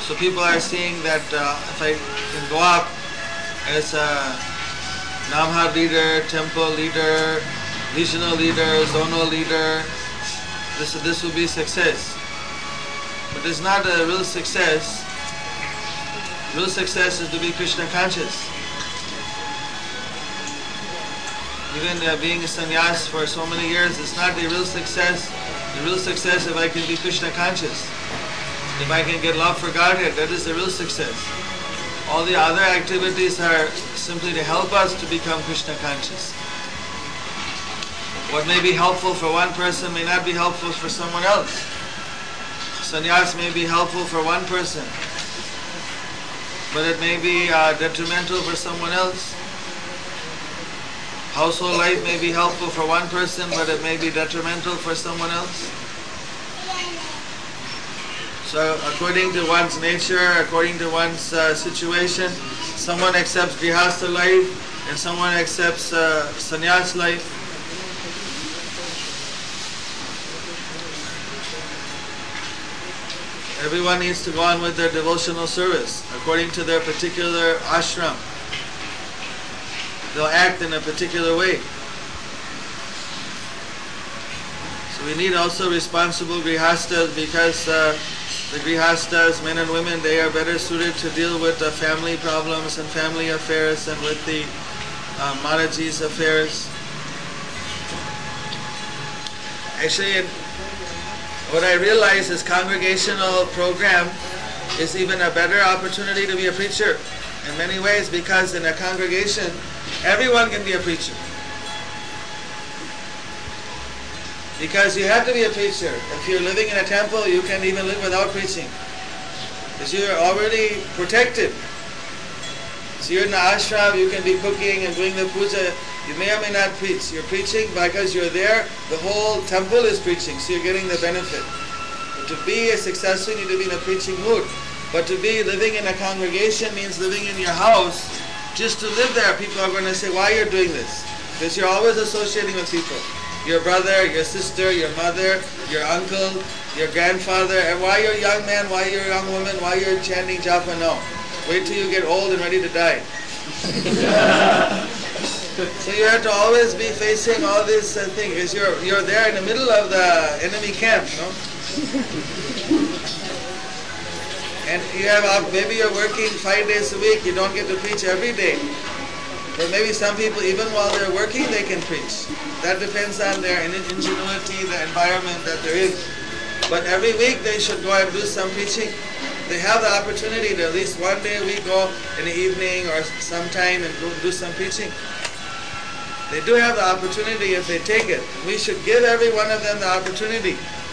So people are seeing that if I can go up as a Namhar leader, temple leader, regional leader, zonal leader, this will be success. But it's not a real success. Real success is to be Krishna conscious. Even being a sannyas for so many years, it's not the real success. The real success if I can be Krishna conscious. If I can get love for Godhead, that is the real success. All the other activities are simply to help us to become Krishna conscious. What may be helpful for one person may not be helpful for someone else. Sannyas may be helpful for one person, but it may be detrimental for someone else. Household life may be helpful for one person, but it may be detrimental for someone else. So according to one's nature, according to one's situation, someone accepts grihastha life and someone accepts sannyas life. Everyone needs to go on with their devotional service according to their particular ashram. They'll act in a particular way. So we need also responsible grihastas, because the grihastas, men and women, they are better suited to deal with family problems and family affairs and with the Maharaji's affairs. Actually, what I realize is congregational program is even a better opportunity to be a preacher in many ways, because in a congregation, everyone can be a preacher. Because you have to be a preacher. If you're living in a temple, you can even live without preaching, because you're already protected. So you're in the ashram, you can be cooking and doing the puja. You may or may not preach. You're preaching because you're there. The whole temple is preaching, so you're getting the benefit. But to be a successful, you need to be in a preaching mood. But to be living in a congregation means living in your house. Just to live there, people are going to say, why you're doing this? Because you're always associating with people. Your brother, your sister, your mother, your uncle, your grandfather. And why you're a young man, why you're a young woman, why you're chanting japa? No. Wait till you get old and ready to die. So you have to always be facing all these things, because you're there in the middle of the enemy camp, no? And you have, maybe you're working 5 days a week, you don't get to preach every day. But maybe some people, even while they're working, they can preach. That depends on their ingenuity, the environment that they're in. But every week they should go and do some preaching. They have the opportunity to at least one day a week go in the evening or sometime and go do some preaching. They do have the opportunity if they take it. We should give every one of them the opportunity.